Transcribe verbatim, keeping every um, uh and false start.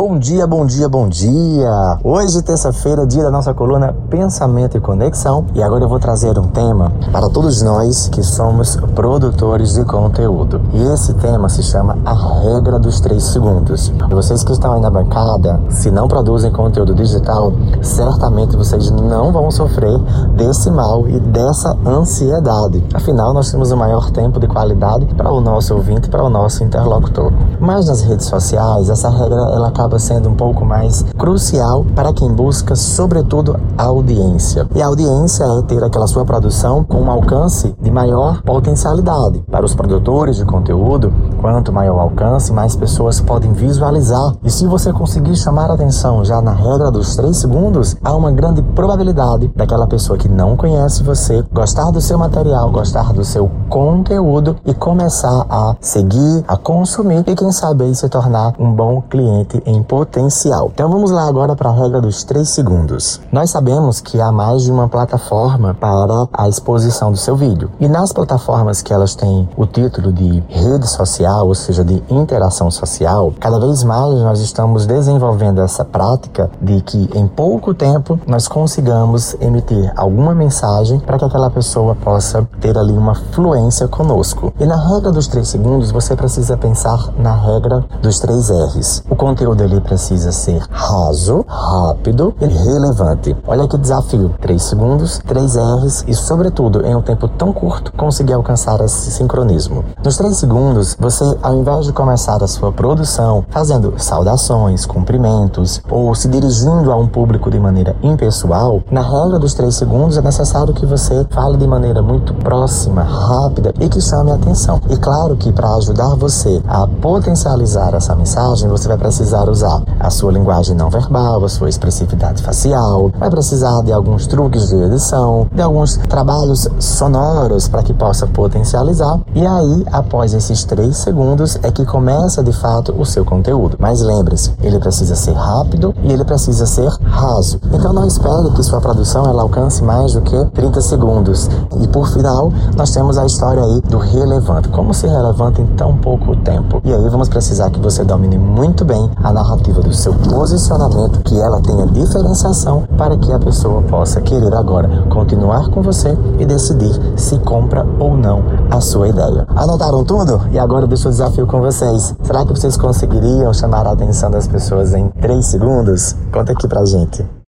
Bom dia, bom dia, bom dia! Hoje, terça-feira, dia da nossa coluna Pensamento e Conexão. E agora eu vou trazer um tema para todos nós que somos produtores de conteúdo. E esse tema se chama A Regra dos três Segundos. E vocês que estão aí na bancada, se não produzem conteúdo digital, certamente vocês não vão sofrer desse mal e dessa ansiedade. Afinal, nós temos o maior tempo de qualidade para o nosso ouvinte, para o nosso interlocutor. Mas nas redes sociais, essa regra ela acaba sendo um pouco mais crucial para quem busca, sobretudo, a audiência. E a audiência é ter aquela sua produção com um alcance de maior potencialidade. Para os produtores de conteúdo, quanto maior o alcance, mais pessoas podem visualizar. E se você conseguir chamar a atenção já na regra dos três segundos, há uma grande probabilidade daquela pessoa que não conhece você gostar do seu material, gostar do seu conteúdo e começar a seguir, a consumir e quem sabe aí se tornar um bom cliente em potencial. Então vamos lá agora para a regra dos três segundos. Nós sabemos que há mais de uma plataforma para a exposição do seu vídeo. E nas plataformas que elas têm o título de rede social, ou seja, de interação social, cada vez mais nós estamos desenvolvendo essa prática de que em pouco tempo nós consigamos emitir alguma mensagem para que aquela pessoa possa ter ali uma fluência conosco. E na regra dos três segundos você precisa pensar na regra dos três R's. O conteúdo ele precisa ser raso, rápido e relevante. Olha que desafio. três segundos, três R's e, sobretudo, em um tempo tão curto, conseguir alcançar esse sincronismo. Nos três segundos, você, ao invés de começar a sua produção fazendo saudações, cumprimentos ou se dirigindo a um público de maneira impessoal, na regra dos três segundos é necessário que você fale de maneira muito próxima, rápida e que chame a atenção. E claro que para ajudar você a potencializar essa mensagem, você vai precisar usar a sua linguagem não verbal, a sua expressividade facial, vai precisar de alguns truques de edição, de alguns trabalhos sonoros para que possa potencializar. E aí, após esses três segundos, é que começa de fato o seu conteúdo. Mas lembre-se, ele precisa ser rápido e ele precisa ser raso. Então não espere que sua produção ela alcance mais do que trinta segundos. E por final, nós temos a história aí do relevante. Como ser relevante em tão pouco tempo? E aí vamos precisar que você domine muito bem a narrativa do seu posicionamento, que ela tenha diferenciação para que a pessoa possa querer agora continuar com você e decidir se compra ou não a sua ideia. Anotaram tudo? E agora eu deixo o desafio com vocês. Será que vocês conseguiriam chamar a atenção das pessoas em três segundos? Conta aqui pra gente.